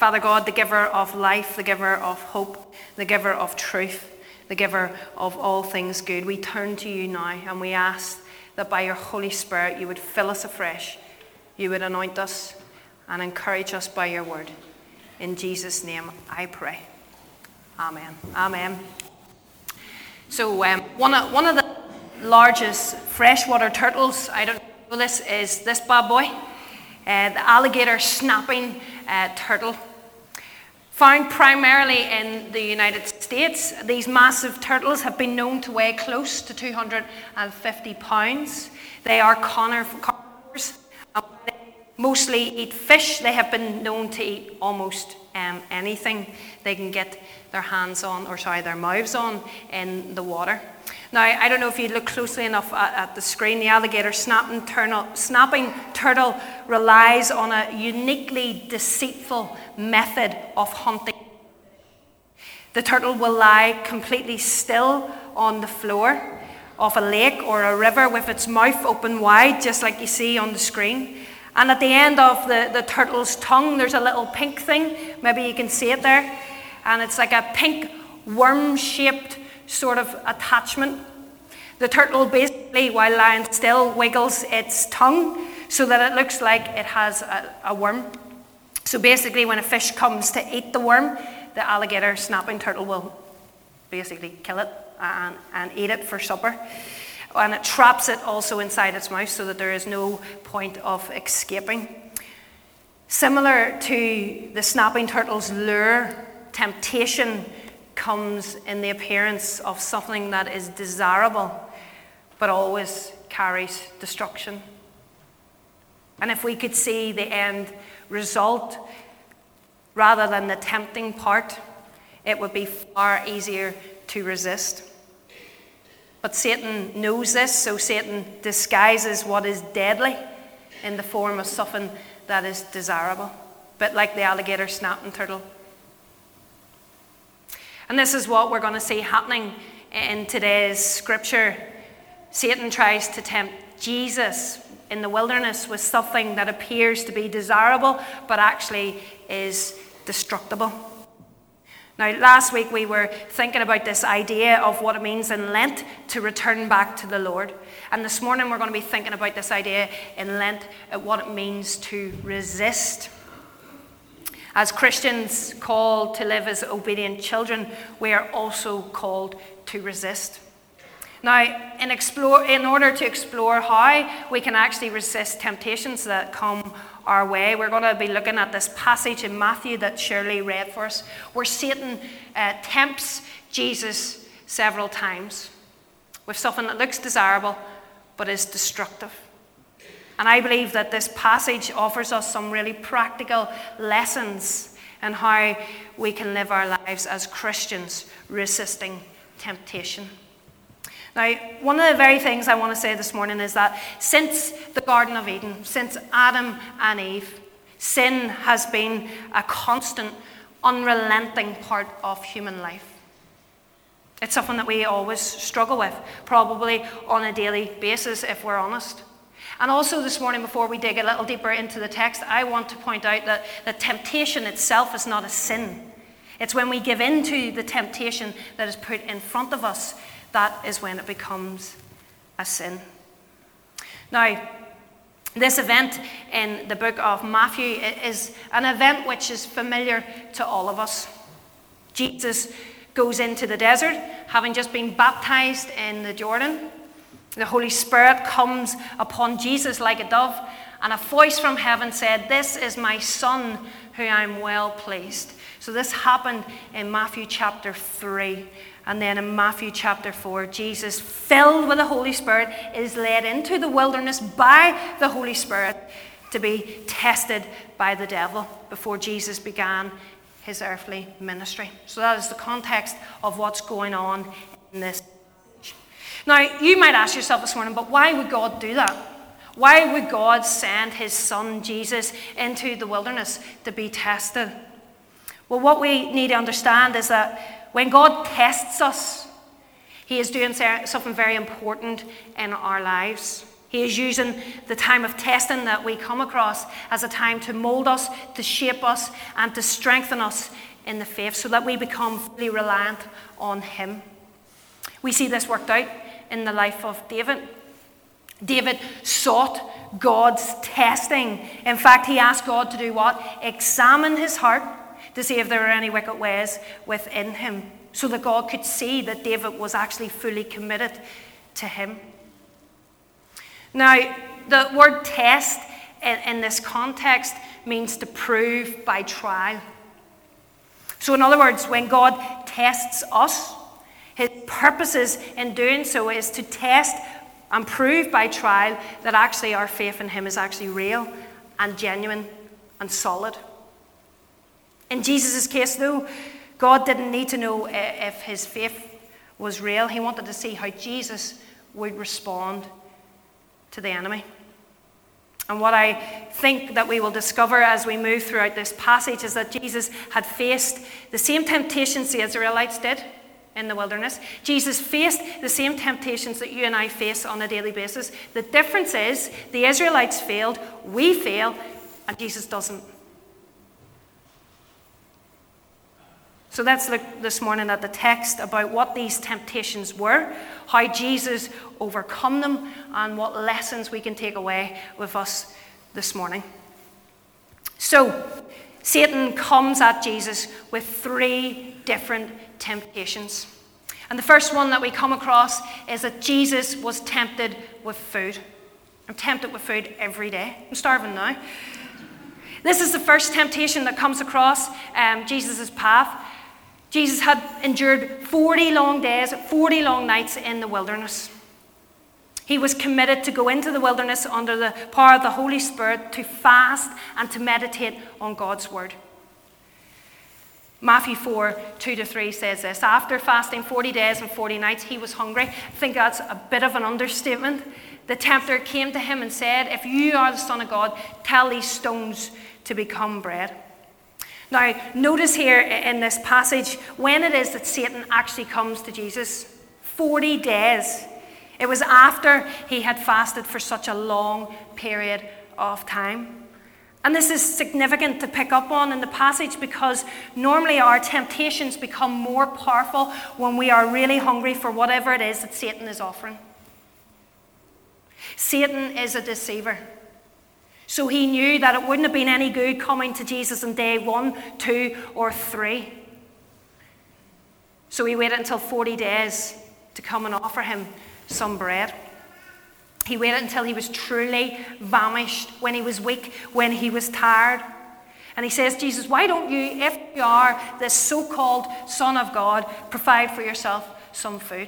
Father God, the giver of life, the giver of hope, the giver of truth, the giver of all things good, we turn to you now and we ask that by your Holy Spirit you would fill us afresh, you would anoint us and encourage us by your word. In Jesus' name I pray. Amen. Amen. So one of the largest freshwater turtles, I don't know this, is this bad boy, the alligator snapping turtle. Found primarily in the United States, these massive turtles have been known to weigh close to 250 pounds. They are carnivores. They mostly eat fish. They have been known to eat almost anything they can get their their mouths on in the water. Now, I don't know if you look closely enough at the screen, the alligator snapping turtle relies on a uniquely deceitful method of hunting. The turtle will lie completely still on the floor of a lake or a river with its mouth open wide, just like you see on the screen. And at the end of the turtle's tongue, there's a little pink thing. Maybe you can see it there. And it's like a pink worm-shaped sort of attachment. The turtle basically, while lying still, wiggles its tongue so that it looks like it has a worm. So basically, when a fish comes to eat the worm, the alligator snapping turtle will basically kill it and eat it for supper. And it traps it also inside its mouth so that there is no point of escaping. Similar to the snapping turtle's lure, temptation comes in the appearance of something that is desirable, but always carries destruction. And if we could see the end result rather than the tempting part, it would be far easier to resist. But Satan knows this, so Satan disguises what is deadly in the form of something that is desirable, but like the alligator snapping turtle. And this is what we're going to see happening in today's scripture. Satan tries to tempt Jesus in the wilderness with something that appears to be desirable, but actually is destructible. Now, last week we were thinking about this idea of what it means in Lent to return back to the Lord. And this morning we're going to be thinking about this idea in Lent, what it means to resist. As Christians called to live as obedient children, we are also called to resist. Now, in order to explore how we can actually resist temptations that come our way, we're going to be looking at this passage in Matthew that Shirley read for us, where Satan tempts Jesus several times with something that looks desirable but is destructive. And I believe that this passage offers us some really practical lessons in how we can live our lives as Christians resisting temptation. Now, one of the very things I want to say this morning is that since the Garden of Eden, since Adam and Eve, sin has been a constant, unrelenting part of human life. It's something that we always struggle with, probably on a daily basis, if we're honest. And also this morning, before we dig a little deeper into the text, I want to point out that temptation itself is not a sin. It's when we give in to the temptation that is put in front of us, that is when it becomes a sin. Now, this event in the book of Matthew is an event which is familiar to all of us. Jesus goes into the desert, having just been baptized in the Jordan. The Holy Spirit comes upon Jesus like a dove, and a voice from heaven said, "This is my Son, who I am well pleased." So this happened in Matthew chapter 3. And then in Matthew chapter 4, Jesus, filled with the Holy Spirit, is led into the wilderness by the Holy Spirit to be tested by the devil before Jesus began his earthly ministry. So that is the context of what's going on in this. Now, you might ask yourself this morning, but why would God do that? Why would God send his Son Jesus into the wilderness to be tested? Well, what we need to understand is that when God tests us, he is doing something very important in our lives. He is using the time of testing that we come across as a time to mold us, to shape us, and to strengthen us in the faith so that we become fully reliant on him. We see this worked out in the life of David. David sought God's testing. In fact, he asked God to do what? Examine his heart to see if there were any wicked ways within him, so that God could see that David was actually fully committed to him. Now, the word test in this context means to prove by trial. So in other words, when God tests us, his purposes in doing so is to test and prove by trial that actually our faith in him is actually real and genuine and solid. In Jesus' case, though, God didn't need to know if his faith was real. He wanted to see how Jesus would respond to the enemy. And what I think that we will discover as we move throughout this passage is that Jesus had faced the same temptations the Israelites did in the wilderness. Jesus faced the same temptations that you and I face on a daily basis. The difference is the Israelites failed, we fail, and Jesus doesn't. So let's look this morning at the text about what these temptations were, how Jesus overcome them, and what lessons we can take away with us this morning. So, Satan comes at Jesus with 3 different temptations. And the first one that we come across is that Jesus was tempted with food. I'm tempted with food every day. I'm starving now. This is the first temptation that comes across Jesus' path. Jesus had endured 40 long days, 40 long nights in the wilderness. He was committed to go into the wilderness under the power of the Holy Spirit to fast and to meditate on God's word. Matthew 4:2-3 says this: after fasting 40 days and 40 nights, he was hungry. I think that's a bit of an understatement. The tempter came to him and said, if you are the Son of God, tell these stones to become bread. Now, notice here in this passage when it is that Satan actually comes to Jesus. 40 days. It was after he had fasted for such a long period of time. And this is significant to pick up on in the passage because normally our temptations become more powerful when we are really hungry for whatever it is that Satan is offering. Satan is a deceiver. So he knew that it wouldn't have been any good coming to Jesus on day 1, 2, or 3. So he waited until 40 days to come and offer him some bread. He waited until he was truly famished, when he was weak, when he was tired. And he says, Jesus, why don't you, if you are this so-called Son of God, provide for yourself some food?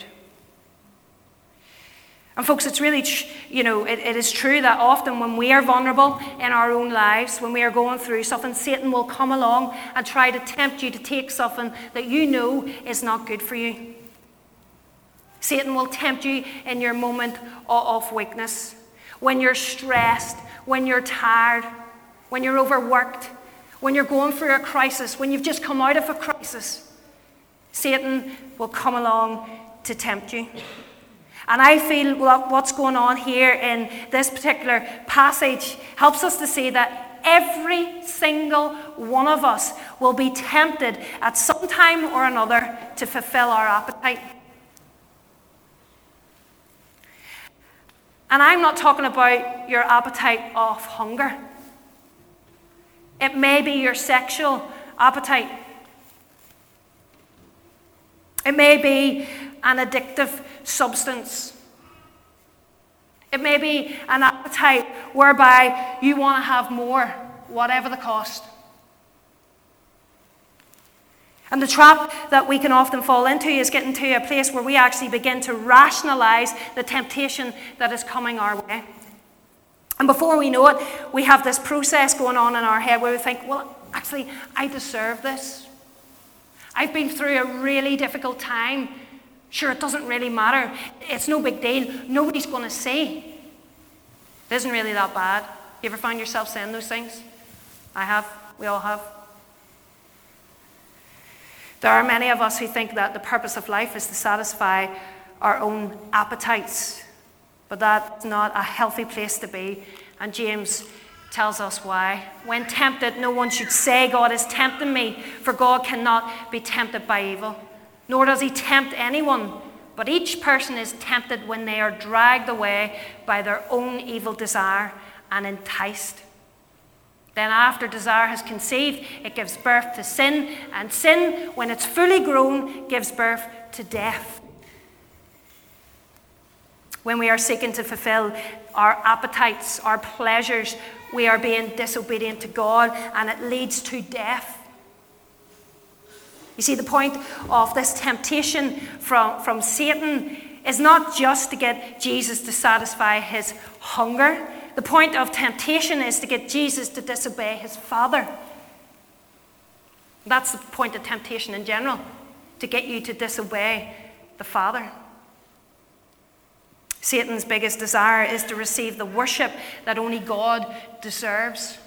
And folks, it's really, it is true that often when we are vulnerable in our own lives, when we are going through something, Satan will come along and try to tempt you to take something that you know is not good for you. Satan will tempt you in your moment of weakness, when you're stressed, when you're tired, when you're overworked, when you're going through a crisis, when you've just come out of a crisis. Satan will come along to tempt you. And I feel what's going on here in this particular passage helps us to see that every single one of us will be tempted at some time or another to fulfill our appetite. And I'm not talking about your appetite of hunger. It may be your sexual appetite. It may be an addictive substance. It may be an appetite whereby you want to have more, whatever the cost. And the trap that we can often fall into is getting to a place where we actually begin to rationalize the temptation that is coming our way. And before we know it, we have this process going on in our head where we think, well, actually, I deserve this. I've been through a really difficult time. Sure, it doesn't really matter. It's no big deal. Nobody's going to see. It isn't really that bad. You ever find yourself saying those things? I have. We all have. There are many of us who think that the purpose of life is to satisfy our own appetites. But that's not a healthy place to be. And James tells us why. When tempted, no one should say, God is tempting me, for God cannot be tempted by evil, nor does he tempt anyone. But each person is tempted when they are dragged away by their own evil desire and enticed. Then after desire has conceived, it gives birth to sin, and sin, when it's fully grown, gives birth to death. When we are seeking to fulfill our appetites, our pleasures, we are being disobedient to God, and it leads to death. You see, the point of this temptation from Satan is not just to get Jesus to satisfy his hunger. The point of temptation is to get Jesus to disobey his Father. That's the point of temptation in general, to get you to disobey the Father. Satan's biggest desire is to receive the worship that only God deserves.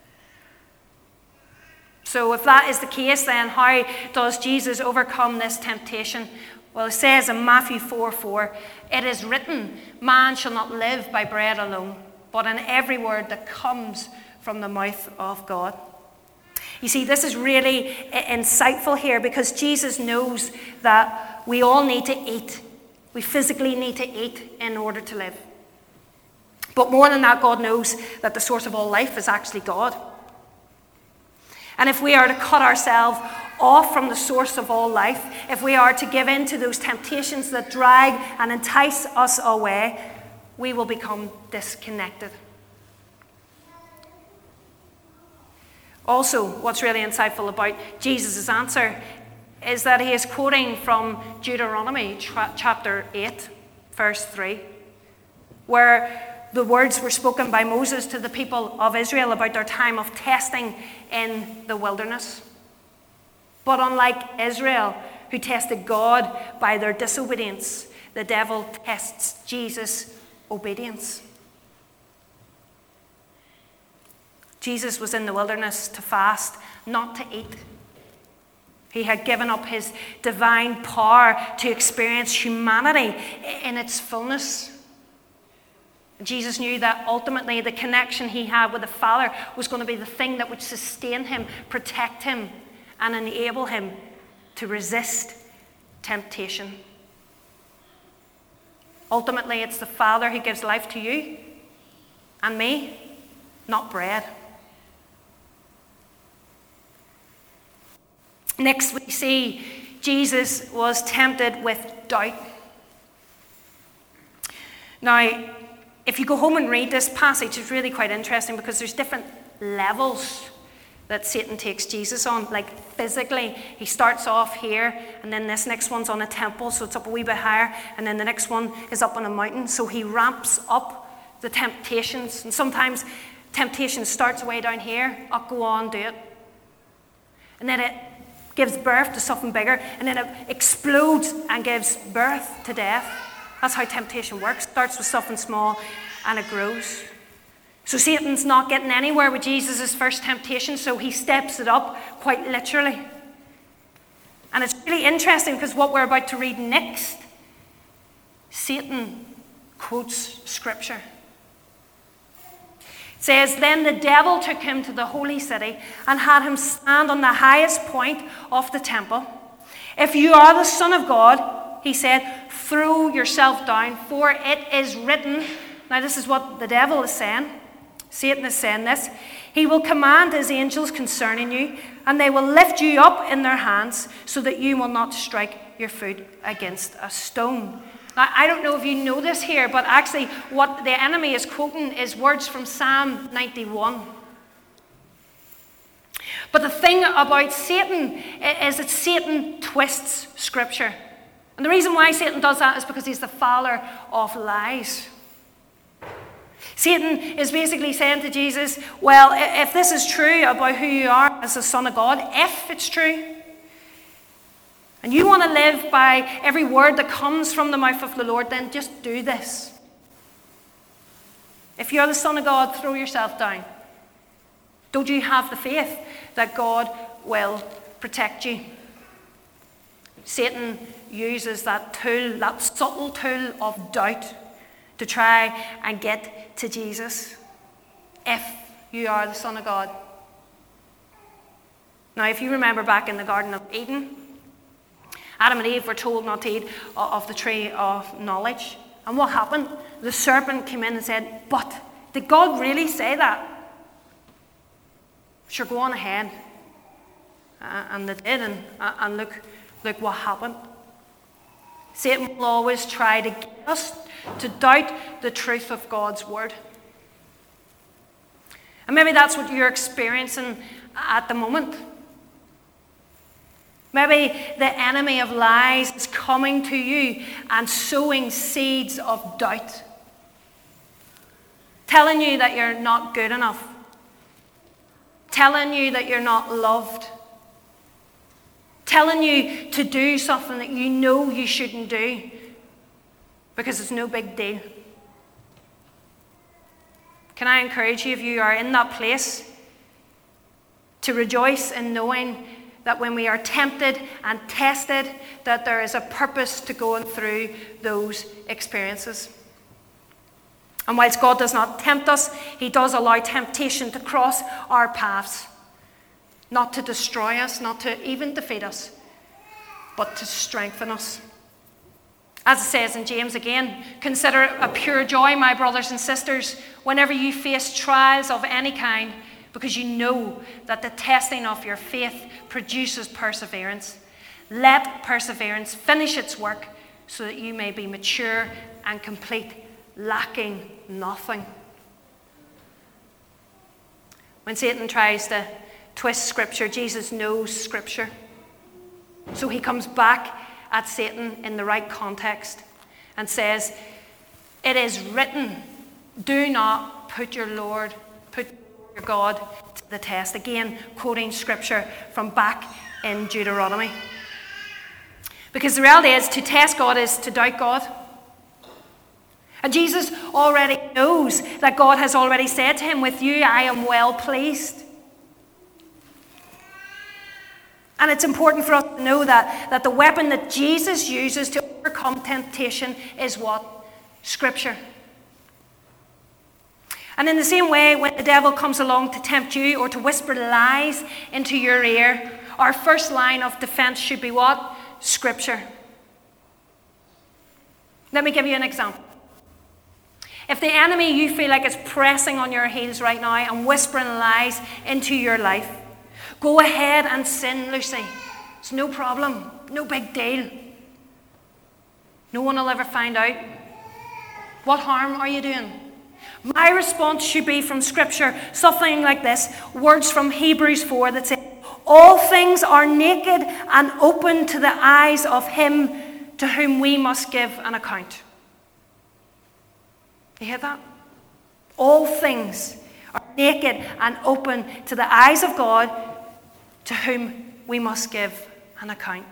So if that is the case, then how does Jesus overcome this temptation? Well, it says in Matthew 4:4, it is written, man shall not live by bread alone, but in every word that comes from the mouth of God. You see, this is really insightful here, because Jesus knows that we all need to eat. We physically need to eat in order to live. But more than that, God knows that the source of all life is actually God. And if we are to cut ourselves off from the source of all life, if we are to give in to those temptations that drag and entice us away, we will become disconnected. Also, what's really insightful about Jesus' answer is that he is quoting from Deuteronomy chapter 8, verse 3, where the words were spoken by Moses to the people of Israel about their time of testing in the wilderness. But unlike Israel, who tested God by their disobedience, the devil tests Jesus' obedience. Jesus was in the wilderness to fast, not to eat. He had given up his divine power to experience humanity in its fullness. Jesus knew that ultimately the connection he had with the Father was going to be the thing that would sustain him, protect him, and enable him to resist temptation. Ultimately, it's the Father who gives life to you and me, not bread. Next, we see Jesus was tempted with doubt. Now, if you go home and read this passage, it's really quite interesting, because there's different levels that Satan takes Jesus on. Like physically, he starts off here, and then this next one's on a temple, so it's up a wee bit higher, and then the next one is up on a mountain. So he ramps up the temptations, and sometimes temptation starts way down here. Up, go on, do it. And then it gives birth to something bigger, and then it explodes and gives birth to death. That's how temptation works. It starts with something small and it grows. So Satan's not getting anywhere with Jesus' first temptation, so he steps it up quite literally. And it's really interesting, because what we're about to read next, Satan quotes Scripture. It says, then the devil took him to the holy city and had him stand on the highest point of the temple. If you are the Son of God, he said, throw yourself down, for it is written. Now this is what the devil is saying. Satan is saying this. He will command his angels concerning you, and they will lift you up in their hands, so that you will not strike your foot against a stone. Now, I don't know if you know this here, but actually what the enemy is quoting is words from Psalm 91. But the thing about Satan is that Satan twists Scripture. And the reason why Satan does that is because he's the father of lies. Satan is basically saying to Jesus, well, if this is true about who you are as the Son of God, if it's true, and you want to live by every word that comes from the mouth of the Lord, then just do this. If you're the Son of God, throw yourself down. Don't you have the faith that God will protect you? Satan uses that tool, that subtle tool of doubt, to try and get to Jesus if you are the Son of God. Now, if you remember back in the Garden of Eden, Adam and Eve were told not to eat of the tree of knowledge. And what happened? The serpent came in and said, "But did God really say that?" Sure, go on ahead. And they did, and look what happened. Satan will always try to get us to doubt the truth of God's word. And maybe that's what you're experiencing at the moment. Maybe the enemy of lies is coming to you and sowing seeds of doubt, telling you that you're not good enough, telling you that you're not loved, telling you to do something that you know you shouldn't do because it's no big deal. Can I encourage you, if you are in that place, to rejoice in knowing that when we are tempted and tested, that there is a purpose to going through those experiences. And whilst God does not tempt us, he does allow temptation to cross our paths, not to destroy us, not to even defeat us, but to strengthen us. As it says in James again, "Consider it a pure joy, my brothers and sisters, whenever you face trials of any kind, because you know that the testing of your faith produces perseverance. Let perseverance finish its work so that you may be mature and complete, lacking nothing." When Satan tries to twist Scripture, Jesus knows Scripture. So he comes back at Satan in the right context and says, "It is written, do not put your God to the test." Again, quoting Scripture from back in Deuteronomy. Because the reality is, to test God is to doubt God. And Jesus already knows that God has already said to him, "With you I am well pleased." And it's important for us to know that the weapon that Jesus uses to overcome temptation is what? Scripture. And in the same way, when the devil comes along to tempt you or to whisper lies into your ear, our first line of defense should be what? Scripture. Let me give you an example. If the enemy you feel like is pressing on your heels right now and whispering lies into your life, go ahead and sin, Lucy. It's no problem, no big deal. No one will ever find out. What harm are you doing? My response should be from Scripture, something like this, words from Hebrews 4 that say, "All things are naked and open to the eyes of him to whom we must give an account." You hear that? All things are naked and open to the eyes of God to whom we must give an account.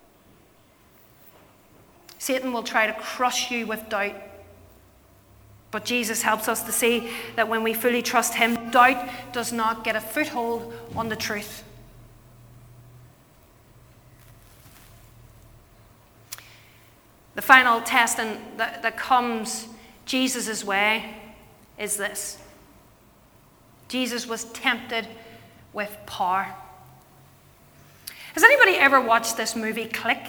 Satan will try to crush you with doubt. But Jesus helps us to see that when we fully trust him, doubt does not get a foothold on the truth. The final testing that comes Jesus' way is this. Jesus was tempted with power. Has anybody ever watched this movie, Click?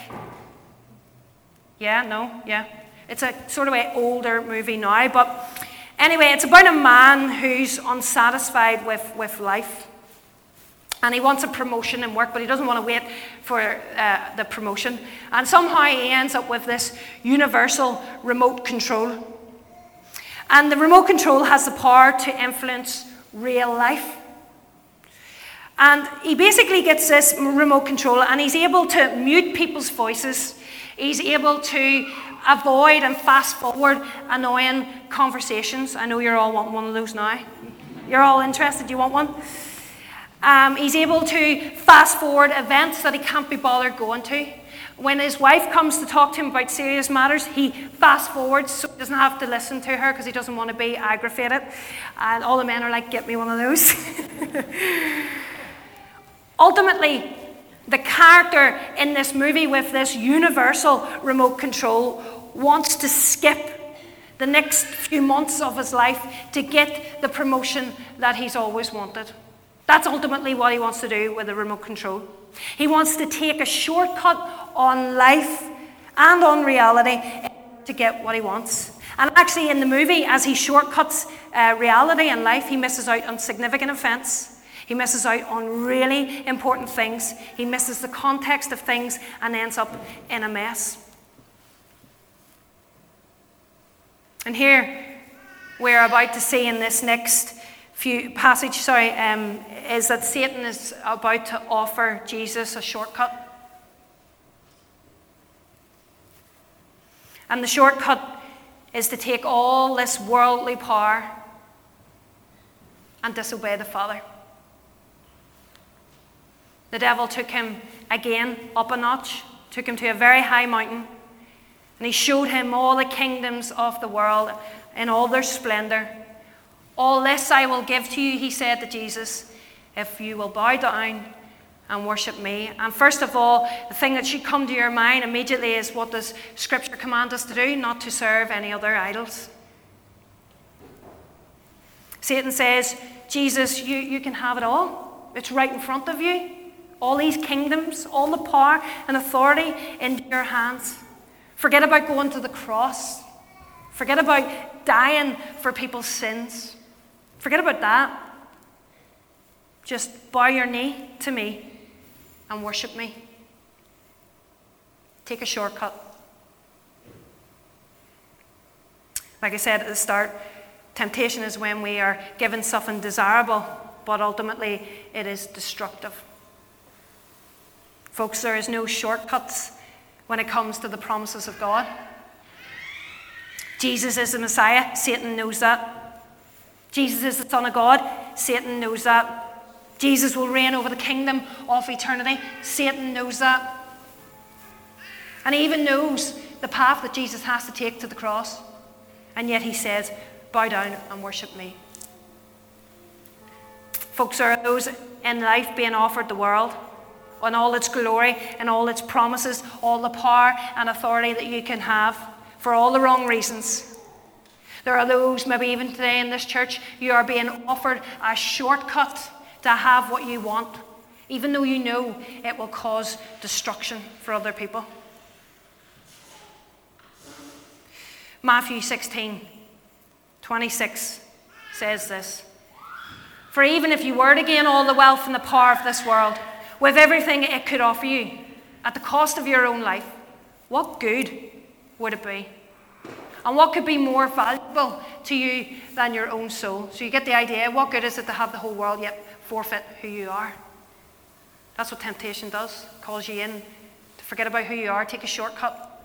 Yeah, no, yeah. It's a sort of an older movie now, but anyway, it's about a man who's unsatisfied with life. And he wants a promotion in work, but he doesn't want to wait for the promotion. And somehow he ends up with this universal remote control. And the remote control has the power to influence real life. And he basically gets this remote control and he's able to mute people's voices. He's able to avoid and fast forward annoying conversations. I know you're all wanting one of those now. You're all interested, you want one? He's able to fast forward events that he can't be bothered going to. When his wife comes to talk to him about serious matters, he fast forwards so he doesn't have to listen to her because he doesn't want to be aggravated. And all the men are like, "Get me one of those." Ultimately, the character in this movie with this universal remote control wants to skip the next few months of his life to get the promotion that he's always wanted. That's ultimately what he wants to do with the remote control. He wants to take a shortcut on life and on reality to get what he wants. And actually in the movie, as he shortcuts reality and life, he misses out on significant offense. He misses out on really important things. He misses the context of things and ends up in a mess. And here we're about to see in this next passage, is that Satan is about to offer Jesus a shortcut. And the shortcut is to take all this worldly power and disobey the Father. The devil took him again up a notch, took him to a very high mountain, and he showed him all the kingdoms of the world in all their splendor. All this I will give to you, he said to Jesus, if you will bow down and worship me. And first of all, the thing that should come to your mind immediately is, what does Scripture command us to do? Not to serve any other idols. Satan says, Jesus, you can have it all. It's right in front of you. All these kingdoms, all the power and authority in your hands. Forget about going to the cross. Forget about dying for people's sins. Forget about that. Just bow your knee to me and worship me. Take a shortcut. Like I said at the start, temptation is when we are given something desirable, but ultimately it is destructive. Folks, there is no shortcuts when it comes to the promises of God. Jesus is the Messiah. Satan knows that. Jesus is the Son of God. Satan knows that. Jesus will reign over the kingdom of eternity. Satan knows that. And he even knows the path that Jesus has to take to the cross. And yet he says, bow down and worship me. Folks, there are those in life being offered the world and all its glory and all its promises, all the power and authority that you can have for all the wrong reasons. There are those, maybe even today in this church, you are being offered a shortcut to have what you want, even though you know it will cause destruction for other people. Matthew 16:26 says this, for even if you were to gain all the wealth and the power of this world, with everything it could offer you, at the cost of your own life, what good would it be? And what could be more valuable to you than your own soul? So you get the idea. What good is it to have the whole world yet forfeit who you are? That's what temptation does. It calls you in to forget about who you are, take a shortcut.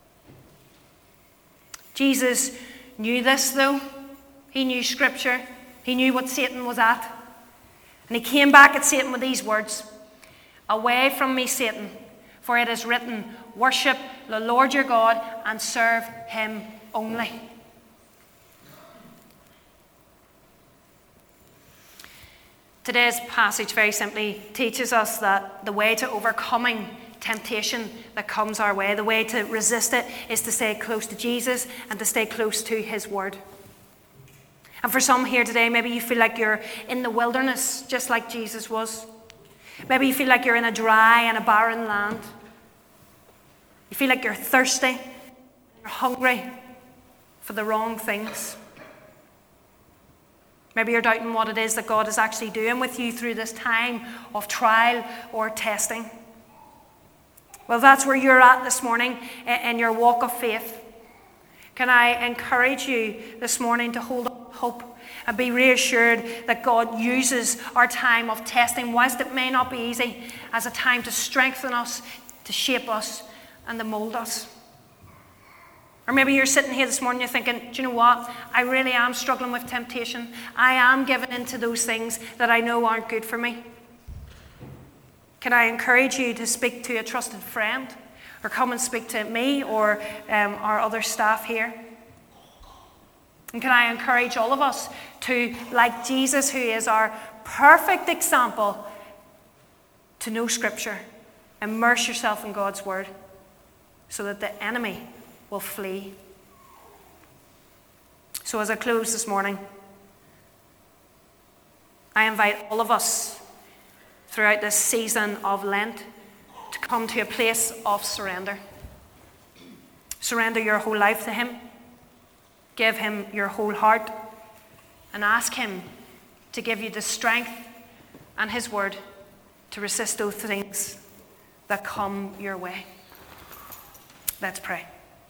Jesus knew this though. He knew Scripture. He knew what Satan was at. And he came back at Satan with these words, away from me, Satan, for it is written, worship the Lord your God and serve him only. Today's passage very simply teaches us that the way to overcoming temptation that comes our way, the way to resist it, is to stay close to Jesus and to stay close to his word. And for some here today, maybe you feel like you're in the wilderness just like Jesus was. Maybe you feel like you're in a dry and a barren land. You feel like you're thirsty, you're hungry for the wrong things. Maybe you're doubting what it is that God is actually doing with you through this time of trial or testing. Well, that's where you're at this morning in your walk of faith. Can I encourage you this morning to hold on to hope and be reassured that God uses our time of testing, whilst it may not be easy, as a time to strengthen us, to shape us, and to mold us. Or maybe you're sitting here this morning, you're thinking, do you know what? I really am struggling with temptation. I am giving into those things that I know aren't good for me. Can I encourage you to speak to a trusted friend? Or come and speak to me or our other staff here? And can I encourage all of us to, like Jesus, who is our perfect example, to know Scripture, immerse yourself in God's Word, so that the enemy will flee. So as I close this morning, I invite all of us throughout this season of Lent to come to a place of surrender. Surrender your whole life to him. Give him your whole heart and ask him to give you the strength and his word to resist those things that come your way. Let's pray.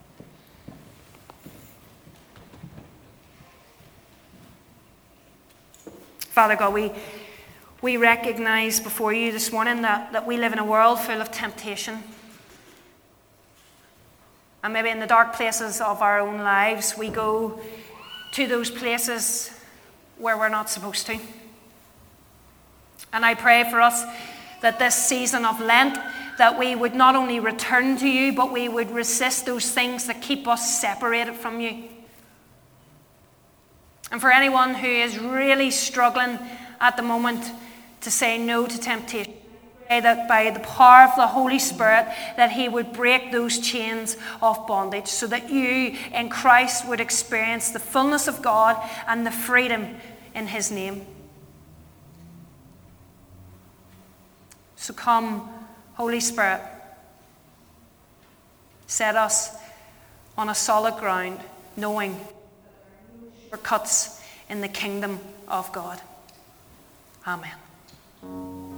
Father God, we recognize before you this morning that we live in a world full of temptation. And maybe in the dark places of our own lives, we go to those places where we're not supposed to. And I pray for us that this season of Lent, that we would not only return to you, but we would resist those things that keep us separated from you. And for anyone who is really struggling at the moment to say no to temptation, I pray that by the power of the Holy Spirit, that he would break those chains of bondage so that you in Christ would experience the fullness of God and the freedom in his name. So come, Holy Spirit, set us on a solid ground, knowing shortcuts in the kingdom of God. Amen.